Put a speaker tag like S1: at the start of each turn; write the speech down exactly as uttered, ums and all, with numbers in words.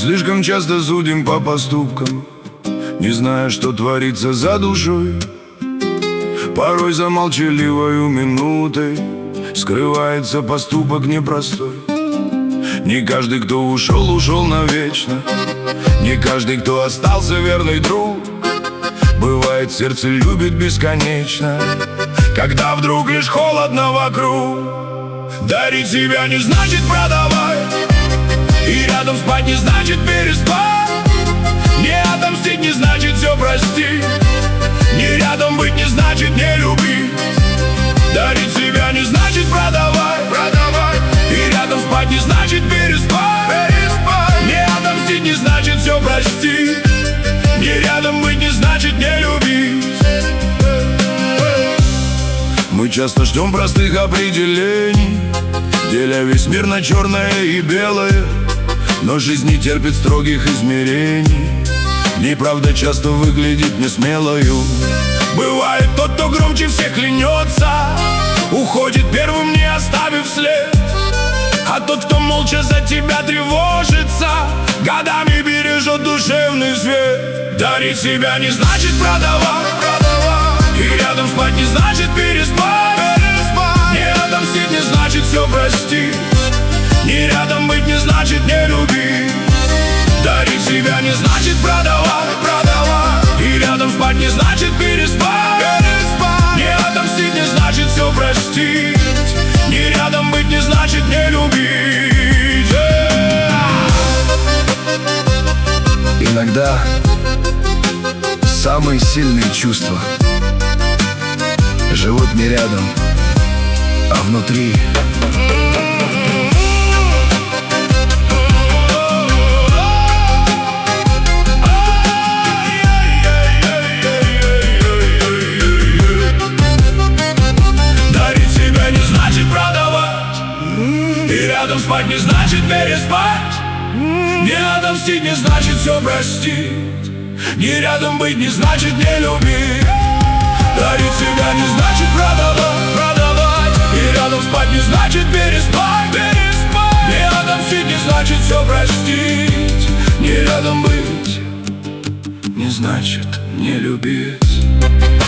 S1: слишком часто судим по поступкам, не зная, что творится за душой. Порой за молчаливою минутой скрывается поступок непростой. Не каждый, кто ушел, ушел навечно. Не каждый, кто остался верный друг. Бывает, сердце любит бесконечно, когда вдруг лишь холодно вокруг. Дарить себя не значит продавать, и рядом спать не значит переспать. Не отомстить не значит все простить. Не рядом быть не значит не любить. Дарить себя не значит продавать, продавать. И рядом спать не значит переспать, переспать. Не отомстить не значит все простить. Не рядом быть не значит не любить. Мы часто ждем простых определений, деля весь мир на черное и белое. Но жизнь не терпит строгих измерений. Неправда часто выглядит несмелою. Бывает тот, кто громче всех клянется, уходит первым, не оставив след. А тот, кто молча за тебя тревожится, годами бережет душевный свет. Дарить себя не значит продавать, продавать. И рядом спать не значит переспать, переспать. Не отомстить не значит все простить. Не рядом быть не значит не любить. Дарить себя не значит продавать, продавать. И рядом спать не значит переспать, переспать. Не отомстить не значит все простить. Не рядом быть не значит не любить.
S2: Иногда самые сильные чувства живут не рядом, а внутри.
S1: И рядом спать не значит переспать. Не отомстить не значит все простить. Не рядом быть не значит не любить. Дарить себя не значит продавать, продавать. И рядом спать не значит переспать, переспать. Не отомстить не значит все простить. Не рядом быть не значит не любить.